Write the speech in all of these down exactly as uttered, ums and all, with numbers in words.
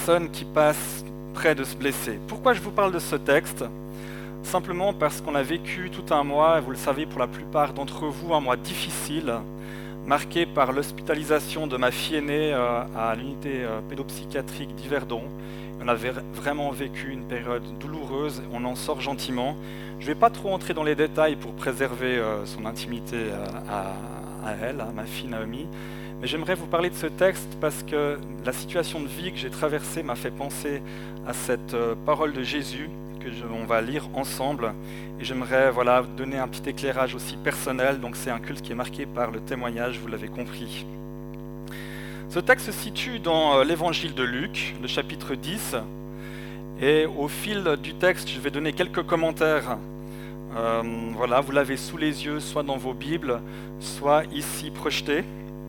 personne qui passe près de se blesser. Pourquoi je vous parle de ce texte ? Simplement parce qu'on a vécu tout un mois, et vous le savez pour la plupart d'entre vous, un mois difficile, marqué par l'hospitalisation de ma fille aînée euh, à l'unité euh, pédopsychiatrique d'Yverdon. On avait vraiment vécu une période douloureuse, on en sort gentiment. Je ne vais pas trop entrer dans les détails pour préserver euh, son intimité euh, à, à elle, à ma fille Naomi, mais j'aimerais vous parler de ce texte parce que la situation de vie que j'ai traversée m'a fait penser à cette euh, parole de Jésus que je, on va lire ensemble, et j'aimerais voilà, donner un petit éclairage aussi personnel, donc c'est un culte qui est marqué par le témoignage, vous l'avez compris. Ce texte se situe dans l'évangile de Luc, le chapitre dix, et au fil du texte, je vais donner quelques commentaires. Euh, voilà, vous l'avez sous les yeux, soit dans vos Bibles, soit ici projeté.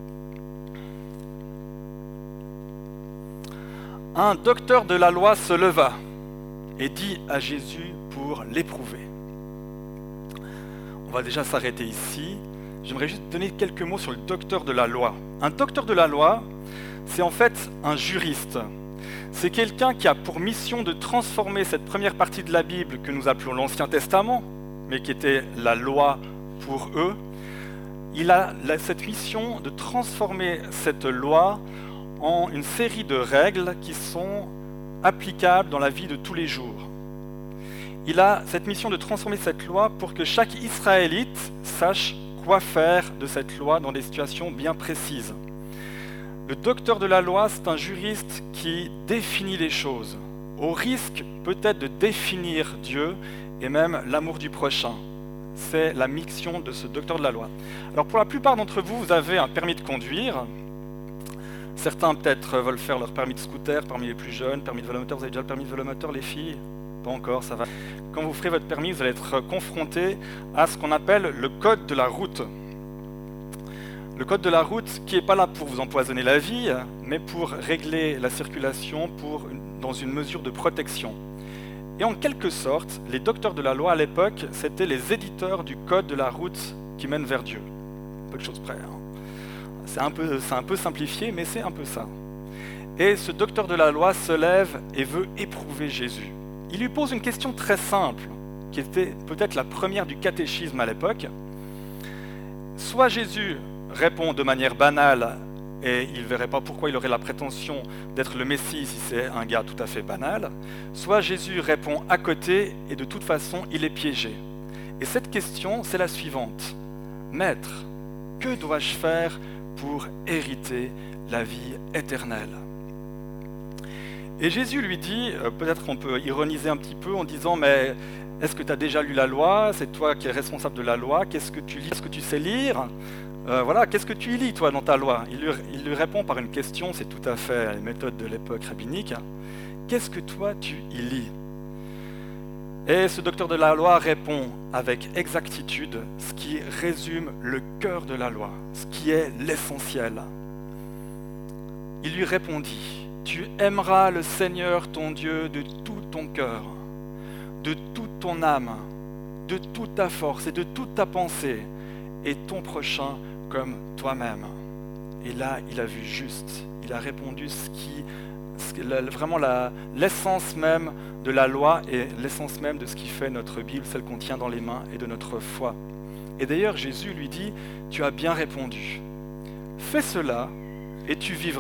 Un docteur de la loi se leva et dit à Jésus pour l'éprouver. On va déjà s'arrêter ici. J'aimerais juste donner quelques mots sur le docteur de la loi. Un docteur de la loi, c'est en fait un juriste. C'est quelqu'un qui a pour mission de transformer cette première partie de la Bible que nous appelons l'Ancien Testament, mais qui était la loi pour eux. Il a cette mission de transformer cette loi en une série de règles qui sont applicables dans la vie de tous les jours. Il a cette mission de transformer cette loi pour que chaque Israélite sache quoi faire de cette loi dans des situations bien précises. Le docteur de la loi, c'est un juriste qui définit les choses, au risque peut-être de définir Dieu et même l'amour du prochain. C'est la mission de ce docteur de la loi. Alors pour la plupart d'entre vous, vous avez un permis de conduire. Certains peut-être veulent faire leur permis de scooter parmi les plus jeunes, permis de vélomoteur. Vous avez déjà le permis de vélomoteur, les filles ? Pas encore, ça va. Quand vous ferez votre permis, vous allez être confronté à ce qu'on appelle le code de la route. Le code de la route qui n'est pas là pour vous empoisonner la vie, mais pour régler la circulation pour, dans une mesure de protection. Et en quelque sorte, les docteurs de la loi à l'époque, c'était les éditeurs du code de la route qui mène vers Dieu. Peu de choses près. Hein. C'est un peu, c'est un peu simplifié, mais c'est un peu ça. Et ce docteur de la loi se lève et veut éprouver Jésus. Il lui pose une question très simple, qui était peut-être la première du catéchisme à l'époque. Soit Jésus répond de manière banale, et il ne verrait pas pourquoi il aurait la prétention d'être le Messie si c'est un gars tout à fait banal, soit Jésus répond à côté, et de toute façon, il est piégé. Et cette question, c'est la suivante. Maître, que dois-je faire pour hériter la vie éternelle ? Et Jésus lui dit, euh, peut-être qu'on peut ironiser un petit peu en disant, mais est-ce que tu as déjà lu la loi ? C'est toi qui es responsable de la loi. Qu'est-ce que tu lis ? Est-ce que tu sais lire ? euh, Voilà, qu'est-ce que tu y lis, toi, dans ta loi ? il lui, il lui répond par une question, c'est tout à fait les méthodes de l'époque rabbinique. Qu'est-ce que toi, tu y lis ? Et ce docteur de la loi répond avec exactitude ce qui résume le cœur de la loi, ce qui est l'essentiel. Il lui répondit, « Tu aimeras le Seigneur ton Dieu de tout ton cœur, de toute ton âme, de toute ta force et de toute ta pensée, et ton prochain comme toi-même. » Et là, il a vu juste, il a répondu ce qui, ce, la, vraiment la, l'essence même de la loi et l'essence même de ce qui fait notre Bible, celle qu'on tient dans les mains, et de notre foi. Et d'ailleurs, Jésus lui dit, « Tu as bien répondu. Fais cela et tu vivras. »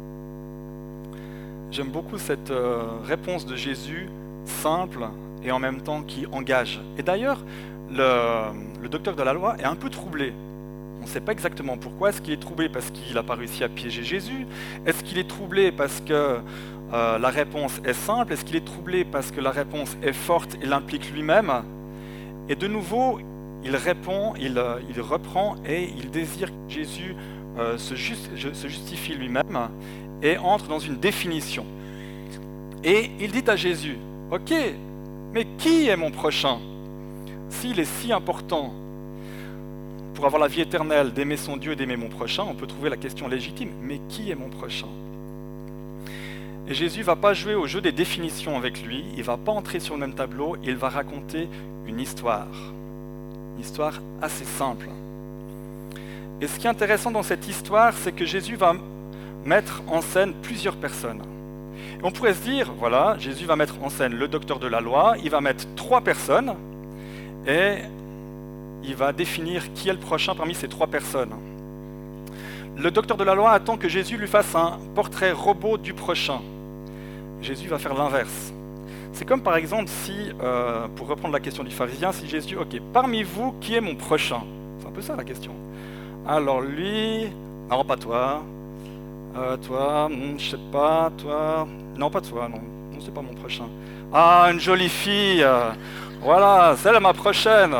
J'aime beaucoup cette euh, réponse de Jésus, simple et en même temps qui engage. Et d'ailleurs, le, le docteur de la loi est un peu troublé. On ne sait pas exactement pourquoi. Est-ce qu'il est troublé parce qu'il n'a pas réussi à piéger Jésus ? Est-ce qu'il est troublé parce que euh, la réponse est simple ? Est-ce qu'il est troublé parce que la réponse est forte et l'implique lui-même ? Et de nouveau, il répond, il, il reprend et il désire que Jésus euh, se, just, se justifie lui-même et entre dans une définition. Et il dit à Jésus, « Ok, mais qui est mon prochain ? S'il est si important pour avoir la vie éternelle, d'aimer son Dieu et d'aimer mon prochain, on peut trouver la question légitime, mais qui est mon prochain ? » Et Jésus ne va pas jouer au jeu des définitions avec lui, il ne va pas entrer sur le même tableau, il va raconter une histoire. Une histoire assez simple. Et ce qui est intéressant dans cette histoire, c'est que Jésus va mettre en scène plusieurs personnes. Et on pourrait se dire, voilà, Jésus va mettre en scène le docteur de la loi, il va mettre trois personnes, et il va définir qui est le prochain parmi ces trois personnes. Le docteur de la loi attend que Jésus lui fasse un portrait robot du prochain. Jésus va faire l'inverse. C'est comme par exemple si, euh, pour reprendre la question du pharisien, si Jésus, ok, parmi vous, qui est mon prochain? C'est un peu ça la question. Alors lui, non pas toi, euh, toi, hmm, je sais pas, toi, non pas toi, non, non c'est pas mon prochain. Ah, une jolie fille, euh, voilà, celle est ma prochaine.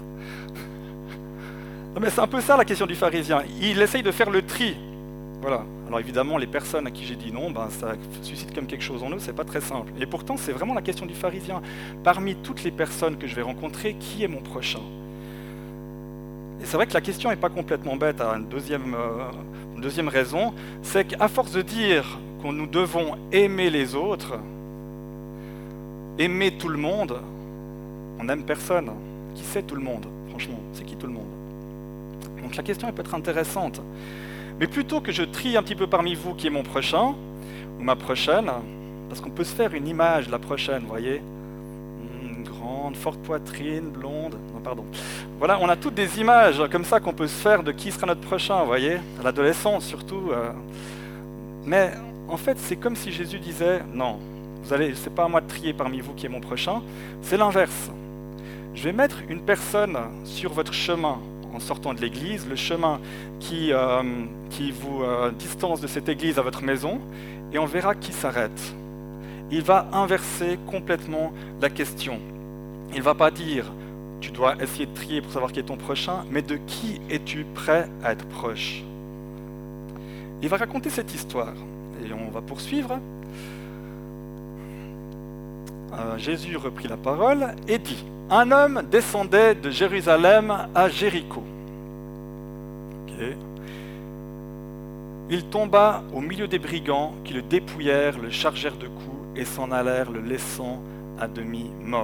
Non, mais c'est un peu ça la question du pharisien. Il essaye de faire le tri. Voilà. Alors évidemment, les personnes à qui j'ai dit non, ben, ça suscite comme quelque chose en eux, c'est pas très simple. Et pourtant, c'est vraiment la question du pharisien. Parmi toutes les personnes que je vais rencontrer, qui est mon prochain? Et c'est vrai que la question n'est pas complètement bête à une deuxième, euh, une deuxième raison, c'est qu'à force de dire que nous devons aimer les autres, aimer tout le monde, on n'aime personne. Qui c'est tout le monde? Franchement, c'est qui tout le monde? Donc la question elle peut être intéressante. Mais plutôt que je trie un petit peu parmi vous qui est mon prochain, ou ma prochaine, parce qu'on peut se faire une image de la prochaine, vous voyez, une grande, forte poitrine, blonde, non pardon. Voilà, on a toutes des images comme ça qu'on peut se faire de qui sera notre prochain, vous voyez, à l'adolescence surtout. Euh. Mais en fait, c'est comme si Jésus disait, non, vous allez, c'est pas à moi de trier parmi vous qui est mon prochain, c'est l'inverse. Je vais mettre une personne sur votre chemin, en sortant de l'église, le chemin qui, euh, qui vous euh, distance de cette église à votre maison, et on verra qui s'arrête. Il va inverser complètement la question. Il ne va pas dire « tu dois essayer de trier pour savoir qui est ton prochain », mais de qui es-tu prêt à être proche? Il va raconter cette histoire, et on va poursuivre. Euh, Jésus reprit la parole et dit « Un homme descendait de Jérusalem à Jéricho. Okay. Il tomba au milieu des brigands qui le dépouillèrent, le chargèrent de coups et s'en allèrent, le laissant à demi mort. »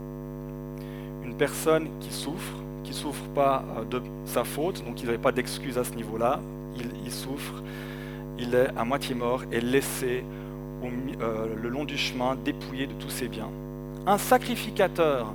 Une personne qui souffre, qui ne souffre pas de sa faute, donc il n'avait pas d'excuse à ce niveau-là, il, il souffre, il est à moitié mort et laissé au, euh, le long du chemin, dépouillé de tous ses biens. Un sacrificateur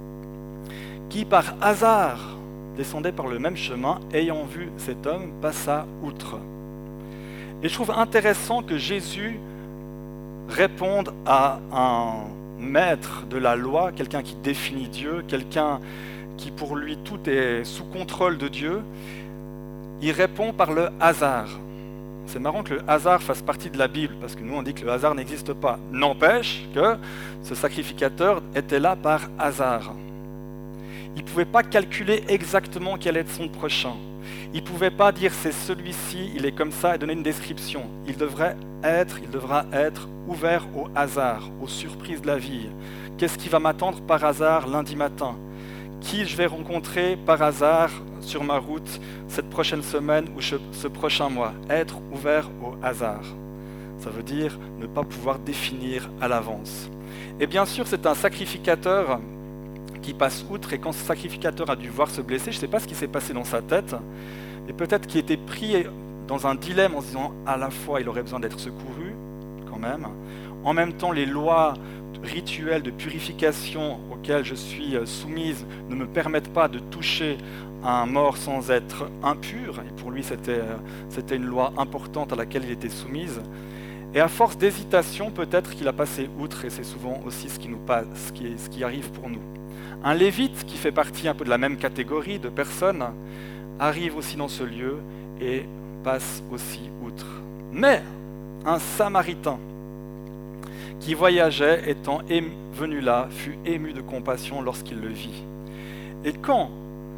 qui par hasard descendait par le même chemin, ayant vu cet homme, passa outre. Et je trouve intéressant que Jésus réponde à un maître de la loi, quelqu'un qui définit Dieu, quelqu'un qui pour lui tout est sous contrôle de Dieu. Il répond par le hasard. C'est marrant que le hasard fasse partie de la Bible, parce que nous on dit que le hasard n'existe pas. N'empêche que ce sacrificateur était là par hasard. Il ne pouvait pas calculer exactement quel est son prochain. Il ne pouvait pas dire c'est celui-ci, il est comme ça et donner une description. Il devrait être, il devra être ouvert au hasard, aux surprises de la vie. Qu'est-ce qui va m'attendre par hasard lundi matin? Qui je vais rencontrer par hasard sur ma route cette prochaine semaine ou ce prochain mois? Être ouvert au hasard. Ça veut dire ne pas pouvoir définir à l'avance. Et bien sûr, c'est un sacrificateur qui passe outre, et quand ce sacrificateur a dû voir se blesser, je ne sais pas ce qui s'est passé dans sa tête, mais peut-être qu'il était pris dans un dilemme en se disant à la fois il aurait besoin d'être secouru, quand même, en même temps les lois rituelles de purification auxquelles je suis soumise ne me permettent pas de toucher un mort sans être impur, et pour lui c'était, c'était une loi importante à laquelle il était soumise. Et à force d'hésitation, peut-être qu'il a passé outre, et c'est souvent aussi ce qui, nous passe, ce qui, ce qui arrive pour nous. Un lévite, qui fait partie un peu de la même catégorie de personnes, arrive aussi dans ce lieu et passe aussi outre. Mais un samaritain qui voyageait, étant ému, venu là, fut ému de compassion lorsqu'il le vit. Et quand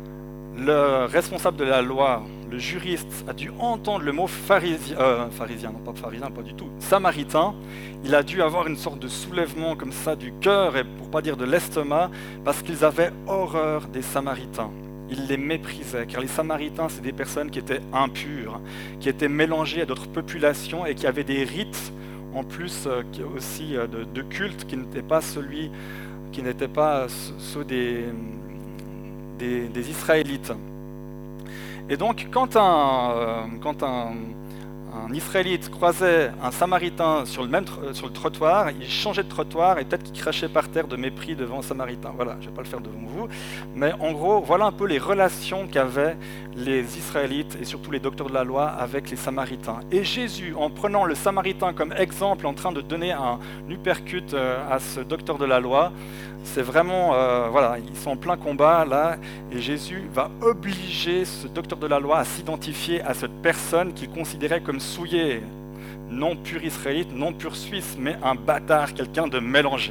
le responsable de la loi, le juriste, a dû entendre le mot pharisien, euh, pharisien, non pas pharisien, pas du tout, samaritain, il a dû avoir une sorte de soulèvement comme ça du cœur, et pour pas dire de l'estomac, parce qu'ils avaient horreur des Samaritains. Ils les méprisaient, car les Samaritains, c'est des personnes qui étaient impures, qui étaient mélangées à d'autres populations et qui avaient des rites, en plus euh, aussi euh, de, de culte, qui n'étaient pas celui, qui n'étaient pas ceux des, des, des Israélites. Et donc, quand un, euh, quand un, un Israélite croisait un Samaritain sur le même tr- sur le trottoir, il changeait de trottoir et peut-être qu'il crachait par terre de mépris devant un Samaritain. Voilà, je ne vais pas le faire devant vous, mais en gros, voilà un peu les relations qu'avaient les Israélites et surtout les docteurs de la loi avec les Samaritains. Et Jésus, en prenant le Samaritain comme exemple, en train de donner un uppercut euh, à ce docteur de la loi, c'est vraiment, euh, voilà, ils sont en plein combat là, et Jésus va obliger ce docteur de la loi à s'identifier à cette personne qu'il considérait comme souillée, non pur israélite, non pur suisse, mais un bâtard, quelqu'un de mélangé.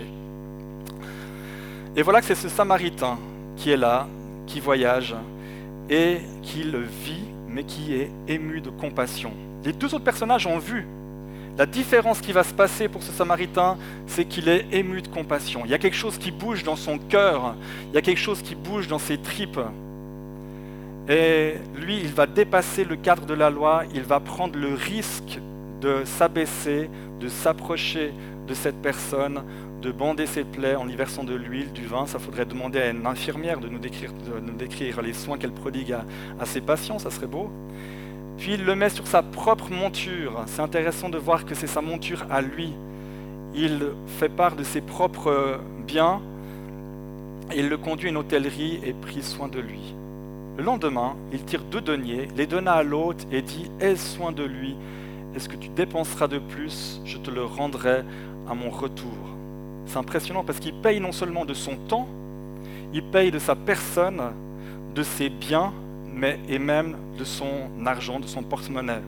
Et voilà que c'est ce Samaritain qui est là, qui voyage, et qui le vit, mais qui est ému de compassion. Les deux autres personnages ont vu. La différence qui va se passer pour ce Samaritain, c'est qu'il est ému de compassion. Il y a quelque chose qui bouge dans son cœur, il y a quelque chose qui bouge dans ses tripes. Et lui, il va dépasser le cadre de la loi, il va prendre le risque de s'abaisser, de s'approcher de cette personne, de bander ses plaies en y versant de l'huile, du vin. Ça faudrait demander à une infirmière de nous décrire, de nous décrire les soins qu'elle prodigue à, à ses patients, ça serait beau. Puis il le met sur sa propre monture. C'est intéressant de voir que c'est sa monture à lui. Il fait part de ses propres biens. Il le conduit à une hôtellerie et prit soin de lui. Le lendemain, il tire deux deniers, les donna à l'hôte et dit « Aie soin de lui, et ce que tu dépenseras de plus, je te le rendrai à mon retour. » C'est impressionnant parce qu'il paye non seulement de son temps, il paye de sa personne, de ses biens, mais et même de son argent, de son porte-monnaie.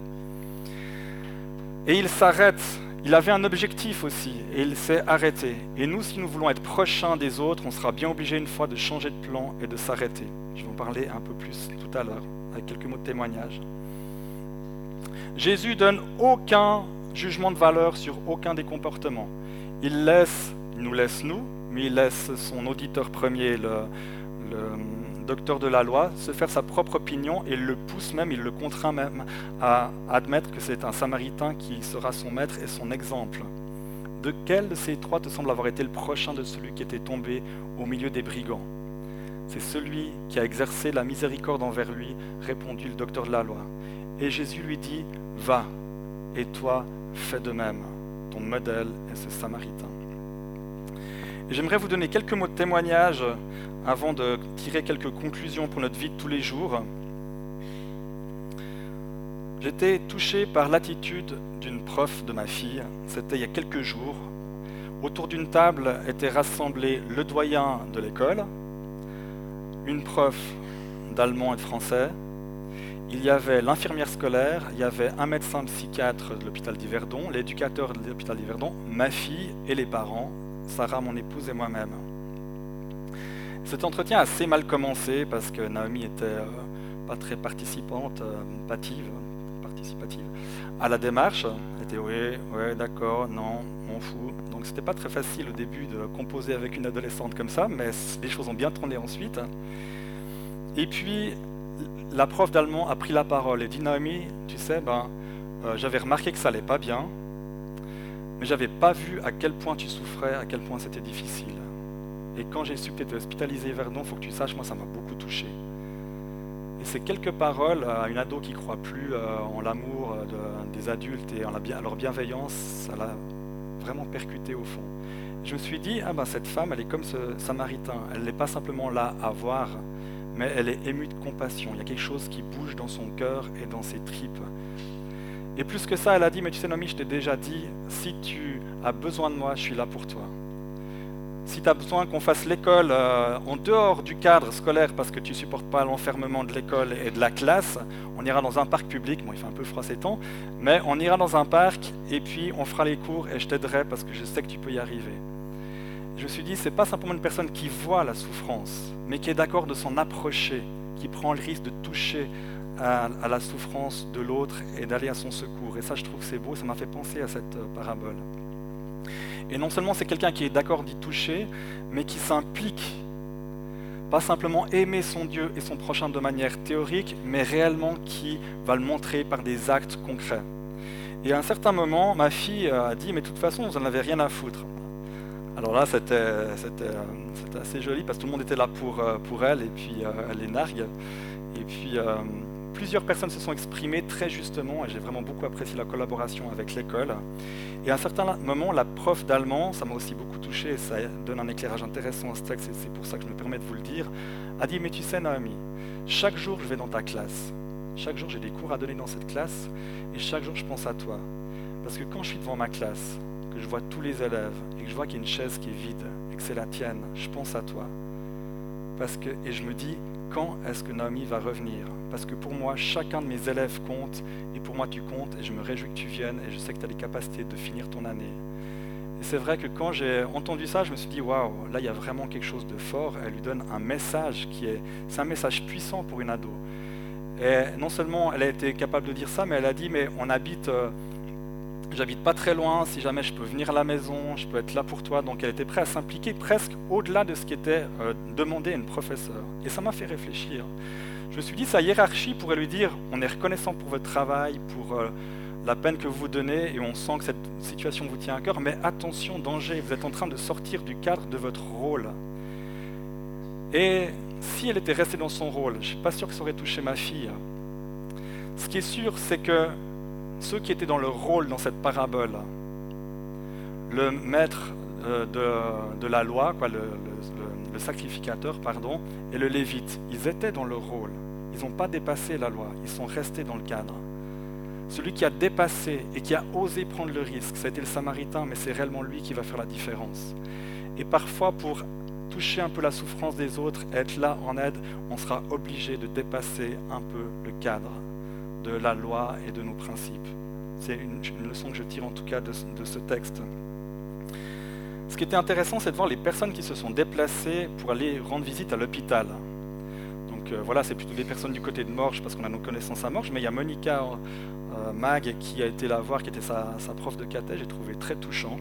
Et il s'arrête, il avait un objectif aussi, et il s'est arrêté. Et nous, si nous voulons être prochains des autres, on sera bien obligé une fois de changer de plan et de s'arrêter. Je vais en parler un peu plus tout à l'heure, avec quelques mots de témoignage. Jésus donne aucun jugement de valeur sur aucun des comportements. Il laisse, il nous laisse nous, mais il laisse son auditeur premier, le, le docteur de la loi, se faire sa propre opinion et le pousse même, il le contraint même à admettre que c'est un Samaritain qui sera son maître et son exemple. De quel de ces trois te semble avoir été le prochain de celui qui était tombé au milieu des brigands? C'est celui qui a exercé la miséricorde envers lui, répondit le docteur de la loi. Et Jésus lui dit, va, et toi, fais de même. Ton modèle est ce Samaritain. Et j'aimerais vous donner quelques mots de témoignage avant de tirer quelques conclusions pour notre vie de tous les jours. J'étais touché par l'attitude d'une prof de ma fille. C'était il y a quelques jours. Autour d'une table étaient rassemblés le doyen de l'école, une prof d'allemand et de français, il y avait l'infirmière scolaire, il y avait un médecin psychiatre de l'hôpital d'Yverdon, l'éducateur de l'hôpital d'Yverdon, ma fille et les parents, Sarah, mon épouse et moi-même. Cet entretien a assez mal commencé parce que Naomi était euh, pas très participante, euh, pative, participative à la démarche. Elle était oui, ouais, d'accord, non, on fout. Donc c'était pas très facile au début de composer avec une adolescente comme ça, mais les choses ont bien tourné ensuite. Et puis la prof d'allemand a pris la parole et dit Naomi, tu sais, ben, euh, j'avais remarqué que ça allait pas bien, mais j'avais pas vu à quel point tu souffrais, à quel point c'était difficile. Et quand j'ai su que tu étais hospitalisé Verdon, il faut que tu saches, moi ça m'a beaucoup touché. Et ces quelques paroles à une ado qui ne croit plus euh, en l'amour euh, de, des adultes et en la, à leur bienveillance, ça l'a vraiment percuté au fond. Je me suis dit, ah ben, cette femme, elle est comme ce Samaritain, elle n'est pas simplement là à voir, mais elle est émue de compassion. Il y a quelque chose qui bouge dans son cœur et dans ses tripes. Et plus que ça, elle a dit, mais tu sais Naomi, je t'ai déjà dit, si tu as besoin de moi, je suis là pour toi. Si tu as besoin qu'on fasse l'école euh, en dehors du cadre scolaire parce que tu ne supportes pas l'enfermement de l'école et de la classe, on ira dans un parc public, bon il fait un peu froid ces temps, mais on ira dans un parc et puis on fera les cours et je t'aiderai parce que je sais que tu peux y arriver. Je me suis dit, ce n'est pas simplement une personne qui voit la souffrance, mais qui est d'accord de s'en approcher, qui prend le risque de toucher à, à la souffrance de l'autre et d'aller à son secours. Et ça, je trouve que c'est beau, ça m'a fait penser à cette euh, parabole. Et non seulement c'est quelqu'un qui est d'accord d'y toucher, mais qui s'implique. Pas simplement aimer son Dieu et son prochain de manière théorique, mais réellement qui va le montrer par des actes concrets. Et à un certain moment, ma fille a dit, mais de toute façon, vous n'en avez rien à foutre. Alors là, c'était, c'était, c'était assez joli, parce que tout le monde était là pour, pour elle, et puis euh, elle les nargue. Et puis, euh, plusieurs personnes se sont exprimées très justement, et j'ai vraiment beaucoup apprécié la collaboration avec l'école. Et à un certain moment, la prof d'allemand, ça m'a aussi beaucoup touché, et ça donne un éclairage intéressant à ce texte, et c'est pour ça que je me permets de vous le dire, a dit, mais tu sais Naomi, chaque jour je vais dans ta classe, chaque jour j'ai des cours à donner dans cette classe, et chaque jour je pense à toi. Parce que quand je suis devant ma classe, que je vois tous les élèves, et que je vois qu'il y a une chaise qui est vide, et que c'est la tienne, je pense à toi. Parce que, et je me dis, quand est-ce que Naomi va revenir? Parce que pour moi, chacun de mes élèves compte, et pour moi tu comptes, et je me réjouis que tu viennes, et je sais que tu as les capacités de finir ton année. Et c'est vrai que quand j'ai entendu ça, je me suis dit, waouh, là il y a vraiment quelque chose de fort. Elle lui donne un message qui est, c'est un message puissant pour une ado. Et non seulement elle a été capable de dire ça, mais elle a dit, mais on habite, euh, j'habite pas très loin, si jamais je peux venir à la maison, je peux être là pour toi. Donc elle était prête à s'impliquer presque au-delà de ce qui était euh, demandé à une professeure. Et ça m'a fait réfléchir. Je me suis dit, sa hiérarchie pourrait lui dire, on est reconnaissant pour votre travail, pour euh, la peine que vous vous donnez, et on sent que cette situation vous tient à cœur, mais attention, danger, vous êtes en train de sortir du cadre de votre rôle. Et si elle était restée dans son rôle, je ne suis pas sûr que ça aurait touché ma fille. Ce qui est sûr, c'est que ceux qui étaient dans leur rôle dans cette parabole, le maître euh, de, de la loi, quoi, le, le, le sacrificateur, pardon, et le lévite, ils étaient dans leur rôle. Ils n'ont pas dépassé la loi, ils sont restés dans le cadre. Celui qui a dépassé et qui a osé prendre le risque, ça a été le Samaritain, mais c'est réellement lui qui va faire la différence. Et parfois, pour toucher un peu la souffrance des autres, être là en aide, on sera obligé de dépasser un peu le cadre de la loi et de nos principes. C'est une, une leçon que je tire en tout cas de, de ce texte. Ce qui était intéressant, c'est de voir les personnes qui se sont déplacées pour aller rendre visite à l'hôpital. Donc euh, voilà, c'est plutôt des personnes du côté de Morges, parce qu'on a nos connaissances à Morges, mais il y a Monica euh, Mag qui a été la voir, qui était sa, sa prof de caté, j'ai trouvé très touchant.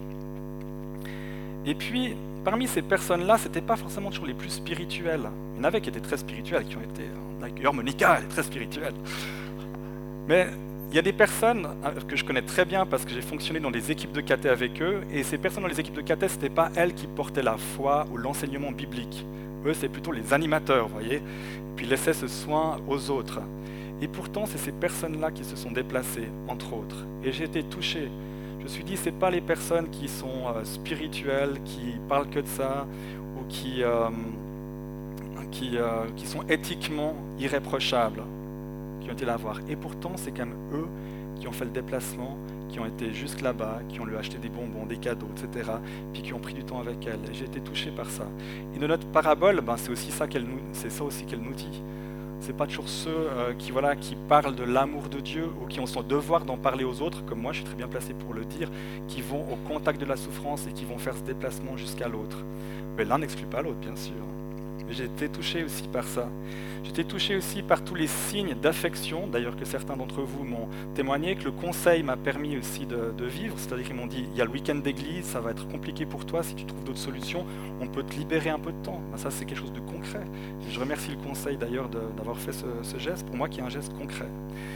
Et puis, parmi ces personnes-là, ce n'étaient pas forcément toujours les plus spirituelles. Il y en avait qui étaient très spirituelles, qui ont été... D'ailleurs, Monica, elle est très spirituelle. Mais il y a des personnes que je connais très bien parce que j'ai fonctionné dans des équipes de caté avec eux, et ces personnes dans les équipes de caté, ce n'était pas elles qui portaient la foi ou l'enseignement biblique. Eux, c'est plutôt les animateurs, vous voyez, puis ils laissaient ce soin aux autres. Et pourtant, c'est ces personnes-là qui se sont déplacées, entre autres. Et j'ai été touché. Je me suis dit, ce n'est pas les personnes qui sont euh, spirituelles, qui parlent que de ça, ou qui, euh, qui, euh, qui sont éthiquement irréprochables, qui ont été là voir. Et pourtant, c'est quand même eux qui ont fait le déplacement, qui ont été jusque là-bas, qui ont lui acheté des bonbons, des cadeaux, et cetera, puis qui ont pris du temps avec elle. Et j'ai été touché par ça. Et de notre parabole, ben, c'est aussi ça qu'elle nous, c'est ça aussi qu'elle nous dit. C'est pas toujours ceux euh, qui, voilà, qui parlent de l'amour de Dieu ou qui ont son devoir d'en parler aux autres, comme moi, je suis très bien placé pour le dire, qui vont au contact de la souffrance et qui vont faire ce déplacement jusqu'à l'autre. Mais l'un n'exclut pas l'autre, bien sûr. Mais j'ai été touché aussi par ça. J'ai été touché aussi par tous les signes d'affection, d'ailleurs que certains d'entre vous m'ont témoigné, que le conseil m'a permis aussi de, de vivre, c'est-à-dire qu'ils m'ont dit, il y a le week-end d'église, ça va être compliqué pour toi, si tu trouves d'autres solutions, on peut te libérer un peu de temps. Ben ça, c'est quelque chose de concret. Et je remercie le conseil d'ailleurs de, d'avoir fait ce, ce geste, pour moi qui est un geste concret.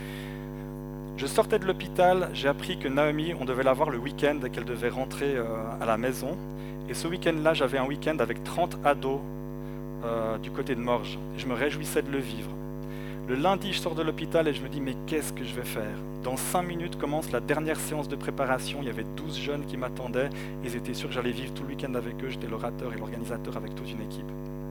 Je sortais de l'hôpital, j'ai appris que Naomi, on devait la voir le week-end et qu'elle devait rentrer euh, à la maison. Et ce week-end-là, j'avais un week-end avec trente ados Euh, du côté de Morges. Je me réjouissais de le vivre. Le lundi, je sors de l'hôpital et je me dis, mais qu'est-ce que je vais faire? Dans cinq minutes commence la dernière séance de préparation. Il y avait douze jeunes qui m'attendaient. Ils étaient sûrs que j'allais vivre tout le week-end avec eux. J'étais l'orateur et l'organisateur avec toute une équipe.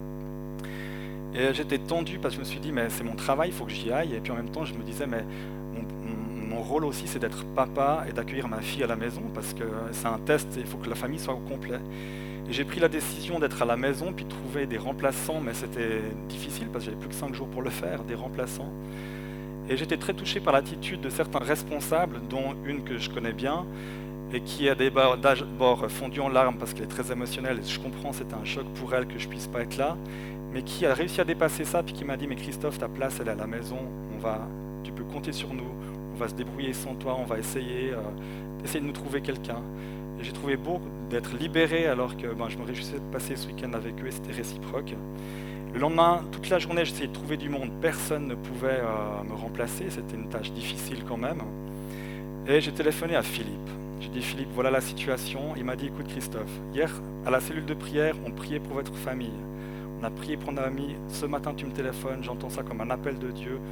Et j'étais tendu parce que je me suis dit, mais c'est mon travail, il faut que j'y aille. Et puis en même temps, je me disais, mais mon, mon, mon rôle aussi, c'est d'être papa et d'accueillir ma fille à la maison parce que c'est un test et il faut que la famille soit au complet. Et j'ai pris la décision d'être à la maison puis de trouver des remplaçants, mais c'était difficile parce que j'avais plus que cinq jours pour le faire, des remplaçants. Et j'étais très touché par l'attitude de certains responsables, dont une que je connais bien, et qui a d'abord fondu en larmes parce qu'elle est très émotionnelle, et je comprends, c'était un choc pour elle que je puisse pas être là, mais qui a réussi à dépasser ça, puis qui m'a dit, mais Christophe, ta place, elle est à la maison, on va, tu peux compter sur nous, on va se débrouiller sans toi, on va essayer, euh, essayer de nous trouver quelqu'un. Et j'ai trouvé beau d'être libéré alors que ben, je me réjouissais de passer ce week-end avec eux et c'était réciproque. Le lendemain, toute la journée, j'essayais de trouver du monde. Personne ne pouvait euh, me remplacer. C'était une tâche difficile quand même. Et j'ai téléphoné à Philippe. J'ai dit, Philippe, voilà la situation. Il m'a dit, écoute Christophe, hier, à la cellule de prière, on priait pour votre famille. On a prié pour Naomi. Ce matin, tu me téléphones. J'entends ça comme un appel de Dieu.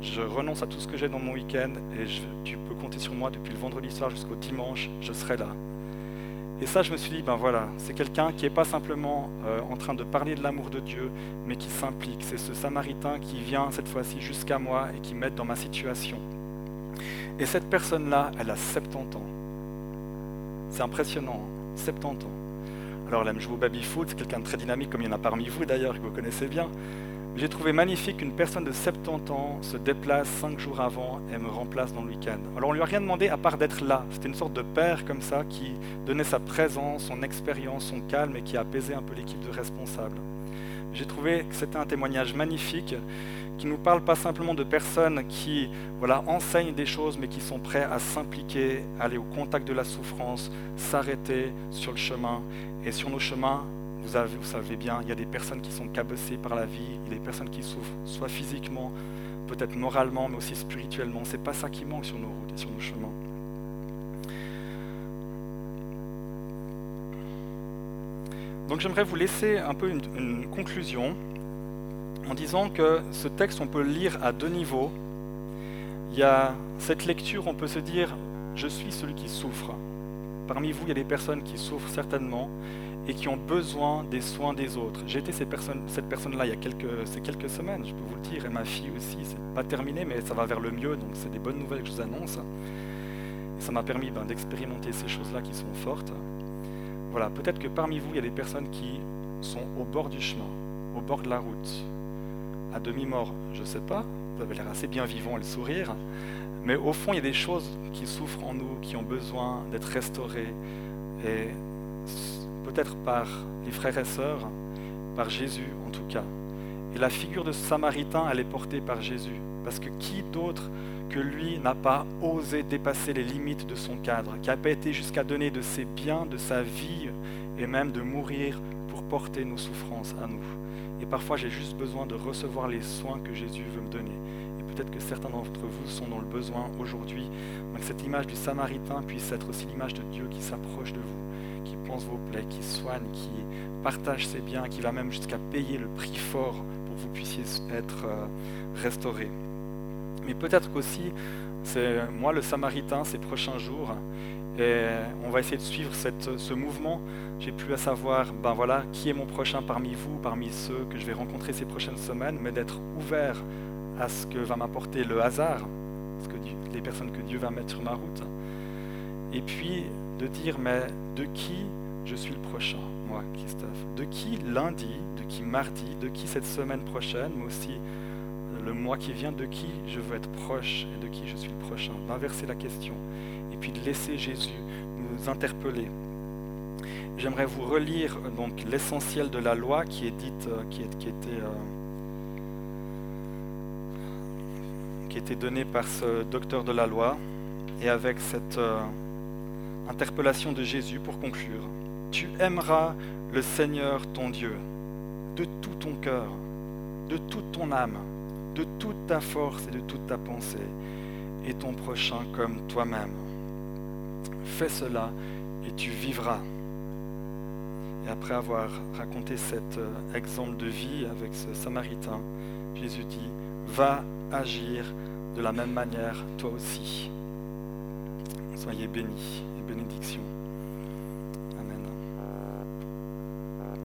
je renonce à tout ce que j'ai dans mon week-end et je- tu peux compter sur moi depuis le vendredi soir jusqu'au dimanche, je serai là. Et ça, je me suis dit, ben voilà, c'est quelqu'un qui n'est pas simplement euh, en train de parler de l'amour de Dieu, mais qui s'implique. C'est ce Samaritain qui vient cette fois-ci jusqu'à moi et qui m'aide dans ma situation. Et cette personne-là, elle a soixante-dix ans. C'est impressionnant, hein, soixante-dix ans. Alors elle aime jouer au baby-foot, c'est quelqu'un de très dynamique, comme il y en a parmi vous d'ailleurs, que vous connaissez bien. J'ai trouvé magnifique qu'une personne de soixante-dix ans se déplace cinq jours avant et me remplace dans le week-end. Alors on ne lui a rien demandé à part d'être là. C'était une sorte de père comme ça qui donnait sa présence, son expérience, son calme et qui a apaisé un peu l'équipe de responsables. J'ai trouvé que c'était un témoignage magnifique qui ne nous parle pas simplement de personnes qui voilà, enseignent des choses mais qui sont prêts à s'impliquer, aller au contact de la souffrance, s'arrêter sur le chemin. Et sur nos chemins, Vous, avez, vous savez bien, il y a des personnes qui sont cabossées par la vie, il y a des personnes qui souffrent, soit physiquement, peut-être moralement, mais aussi spirituellement. C'est pas ça qui manque sur nos routes et sur nos chemins. Donc j'aimerais vous laisser un peu une, une conclusion en disant que ce texte, on peut le lire à deux niveaux. Il y a cette lecture, on peut se dire, je suis celui qui souffre. Parmi vous, il y a des personnes qui souffrent certainement, et qui ont besoin des soins des autres. J'ai été ces personnes, cette personne-là il y a quelques, ces quelques semaines, je peux vous le dire, et ma fille aussi, c'est pas terminé, mais ça va vers le mieux, donc c'est des bonnes nouvelles que je vous annonce. Et ça m'a permis ben, d'expérimenter ces choses-là qui sont fortes. Voilà, peut-être que parmi vous, il y a des personnes qui sont au bord du chemin, au bord de la route, à demi-mort, je ne sais pas, vous avez l'air assez bien vivant et le sourire, mais au fond, il y a des choses qui souffrent en nous, qui ont besoin d'être restaurées, et peut-être par les frères et sœurs, par Jésus en tout cas. Et la figure de ce Samaritain, elle est portée par Jésus. Parce que qui d'autre que lui n'a pas osé dépasser les limites de son cadre, qui n'a pas été jusqu'à donner de ses biens, de sa vie, et même de mourir pour porter nos souffrances à nous. Et parfois, j'ai juste besoin de recevoir les soins que Jésus veut me donner. Et peut-être que certains d'entre vous sont dans le besoin aujourd'hui. Donc cette image du Samaritain puisse être aussi l'image de Dieu qui s'approche de vous, qui pense vos plaies, qui soigne, qui partage ses biens, qui va même jusqu'à payer le prix fort pour que vous puissiez être euh, restaurés. Mais peut-être qu'aussi, c'est moi le Samaritain ces prochains jours, et on va essayer de suivre cette, ce mouvement. J'ai plus à savoir, ben voilà, qui est mon prochain parmi vous, parmi ceux que je vais rencontrer ces prochaines semaines, mais d'être ouvert à ce que va m'apporter le hasard, ce que Dieu, les personnes que Dieu va mettre sur ma route. Et puis de dire, mais de qui je suis le prochain, moi, Christophe? De qui lundi, de qui mardi, de qui cette semaine prochaine, mais aussi le mois qui vient, de qui je veux être proche et de qui je suis le prochain? D'inverser la question et puis de laisser Jésus nous interpeller. J'aimerais vous relire donc l'essentiel de la loi qui est dite, qui, est, qui était euh, qui était donné par ce docteur de la loi, et avec cette euh, interpellation de Jésus pour conclure. Tu aimeras le Seigneur ton Dieu de tout ton cœur, de toute ton âme, de toute ta force et de toute ta pensée, et ton prochain comme toi-même. Fais cela et tu vivras. Et après avoir raconté cet euh, exemple de vie avec ce Samaritain, Jésus dit, va agir de la même manière toi aussi. Soyez bénis et bénédictions.